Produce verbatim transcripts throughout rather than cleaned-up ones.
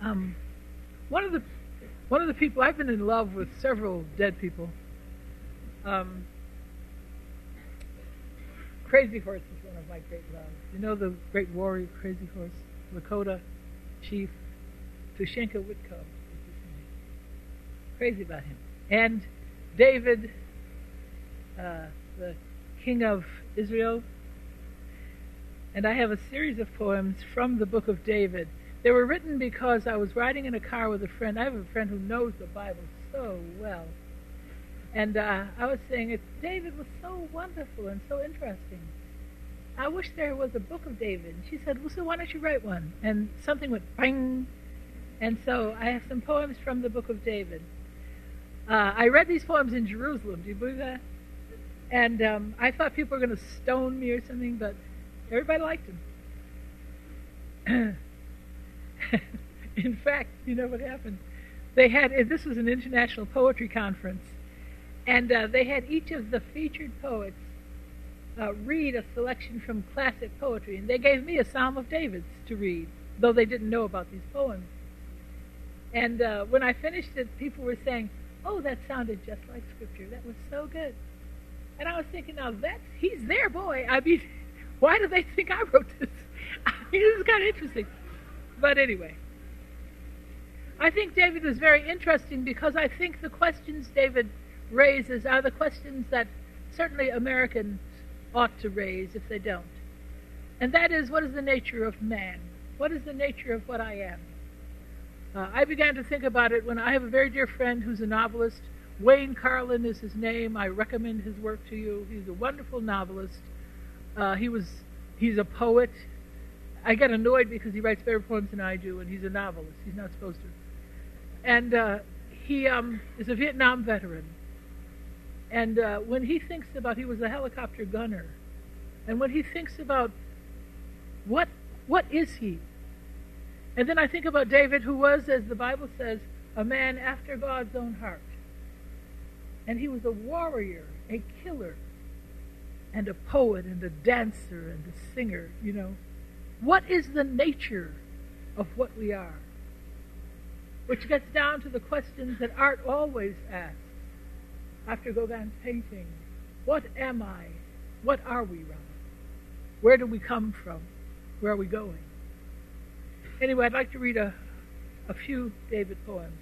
Um, one of the one of the people I've been in love with several dead people. Um, Crazy Horse is one of my great loves. You know the great warrior Crazy Horse, Lakota chief Tushenka Whitcomb is his name. Crazy about him. And David, uh, the king of Israel. And I have a series of poems from the book of David. They were written because I was riding in a car with a friend. I have a friend who knows the Bible so well. And uh, I was saying, it, David was so wonderful and so interesting. I wish there was a book of David. And she said, well, so why don't you write one? And something went bang. And so I have some poems from the book of David. Uh, I read these poems in Jerusalem. Do you believe that? And um, I thought people were going to stone me or something, but everybody liked them. In fact, you know what happened? They had, this was an international poetry conference, and uh, they had each of the featured poets uh, read a selection from classic poetry, and they gave me a Psalm of David's to read, though they didn't know about these poems. And uh, when I finished it, people were saying, oh, that sounded just like Scripture. That was so good. And I was thinking, now that's, he's their boy. I mean, why do they think I wrote this? I mean, this is kind of interesting. But anyway, I think David was very interesting because I think the questions David raises are the questions that certainly Americans ought to raise if they don't. And that is, what is the nature of man? What is the nature of what I am? Uh, I began to think about it when I have a very dear friend who's a novelist. Wayne Carlin is his name. I recommend his work to you. He's a wonderful novelist. Uh, he was, he's a poet. I get annoyed because he writes better poems than I do, and he's a novelist. He's not supposed to. And uh, he um, is a Vietnam veteran. And uh, when he thinks about, he was a helicopter gunner, and when he thinks about what what is he? And then I think about David, who was, as the Bible says, a man after God's own heart. And he was a warrior, a killer, and a poet, and a dancer, and a singer, you know. What is the nature of what we are? Which gets down to the questions that art always asks after Gauguin's painting. What am I? What are we, rather? Where do we come from? Where are we going? Anyway, I'd like to read a, a few David poems.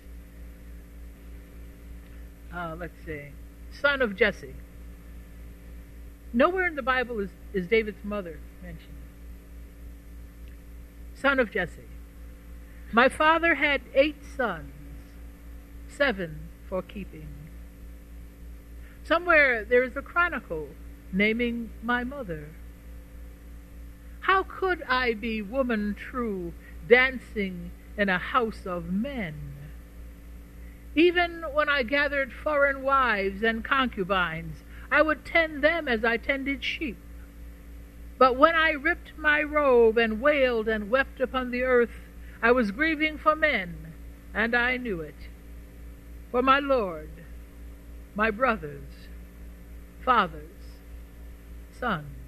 Uh, let's see. Son of Jesse. Nowhere in the Bible is, is David's mother mentioned. Son of Jesse. My father had eight sons, seven for keeping. Somewhere there is a chronicle naming my mother. How could I be woman true, dancing in a house of men? Even when I gathered foreign wives and concubines, I would tend them as I tended sheep. But when I ripped my robe and wailed and wept upon the earth, I was grieving for men, and I knew it. For my Lord, my brothers, fathers, sons.